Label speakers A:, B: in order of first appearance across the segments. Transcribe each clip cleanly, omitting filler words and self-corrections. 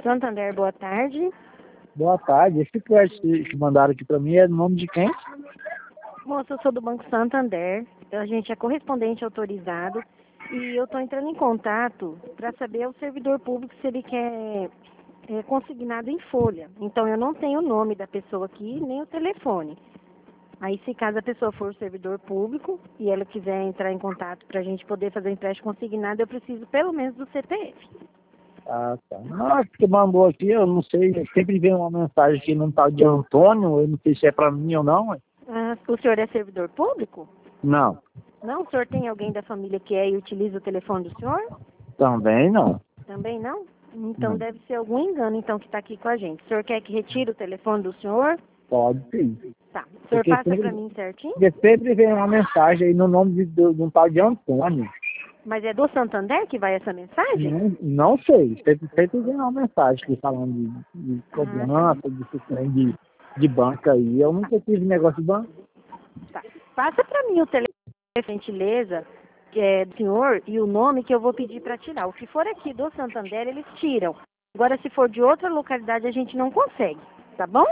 A: Santander, boa tarde.
B: Boa tarde. Esse crédito que mandaram aqui para mim é no nome de quem?
A: Moça, eu sou do Banco Santander. A gente é correspondente autorizado e eu estou entrando em contato para saber o servidor público se ele quer consignado em folha. Então, eu não tenho o nome da pessoa aqui, nem o telefone. Aí, se caso a pessoa for servidor público e ela quiser entrar em contato para a gente poder fazer o empréstimo consignado, eu preciso pelo menos do CPF.
B: Ah, tá. Não, porque mandou aqui, eu não sei, sempre vem uma mensagem aqui num tal de Antônio, eu não sei se é para mim ou não.
A: Ah, o senhor é servidor público?
B: Não,
A: Não? O senhor tem alguém da família que é e utiliza o telefone do senhor?
B: também não.
A: Também não? Então
B: Não.
A: deve ser algum engano então que está aqui com a gente. O senhor quer que retire o telefone do senhor?
B: Pode sim.
A: Tá. O senhor
B: Porque
A: passa para mim certinho?
B: sempre vem uma mensagem aí no nome de um tal de Antônio.
A: Mas é do Santander que vai essa mensagem?
B: Não sei, sempre vem uma mensagem aqui falando de
A: Ah,
B: cobrança, de banco aí. Eu nunca tive negócio de banco.
A: tá. Passa para mim o telefone, por gentileza, que é do senhor e o nome que eu vou pedir para tirar. O que for aqui do Santander, eles tiram. Agora, se for de outra localidade, a gente não consegue. Tá bom?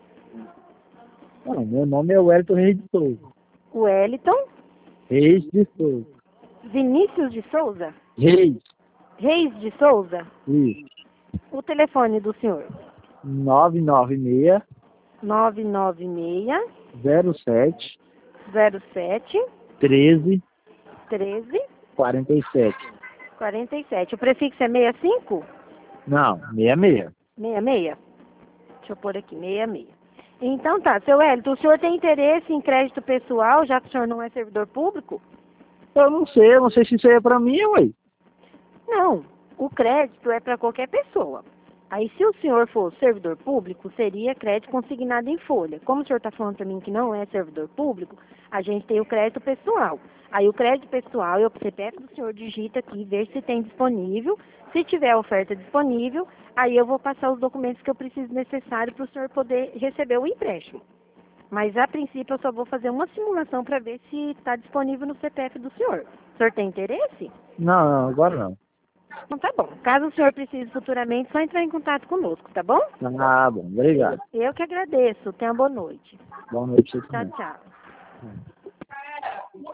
B: Não, meu nome é Wellington Reis de Souza.
A: Wellington
B: Reis de Souza.
A: Vinícius de Souza?
B: Reis.
A: Reis de Souza?
B: Isso.
A: O telefone do senhor?
B: 996
A: 996
B: 07
A: 07
B: 13
A: 13
B: 47.
A: 47. O prefixo é 65?
B: Não, 66.
A: 66? Deixa eu pôr aqui, 66. Então tá, seu Wellington, o senhor tem interesse em crédito pessoal, já que o senhor não é servidor público?
B: Eu não sei se isso aí é pra mim, ué.
A: Não, o crédito é para qualquer pessoa. Aí, se o senhor for servidor público, seria crédito consignado em folha. Como o senhor está falando para mim que não é servidor público, a gente tem o crédito pessoal. Aí, o crédito pessoal, o CPF do senhor digita aqui, ver se tem disponível. Se tiver oferta disponível, aí eu vou passar os documentos que eu preciso necessário para o senhor poder receber o empréstimo. Mas, a princípio, eu só vou fazer uma simulação para ver se está disponível no CPF do senhor. O senhor tem interesse?
B: Não, agora não.
A: Então tá bom. Caso o senhor precise futuramente, só entrar em contato conosco, tá bom?
B: Ah, bom, obrigado.
A: Eu que agradeço. Tenha uma boa noite.
B: Boa noite pra você
A: Tchau,
B: também.
A: tchau.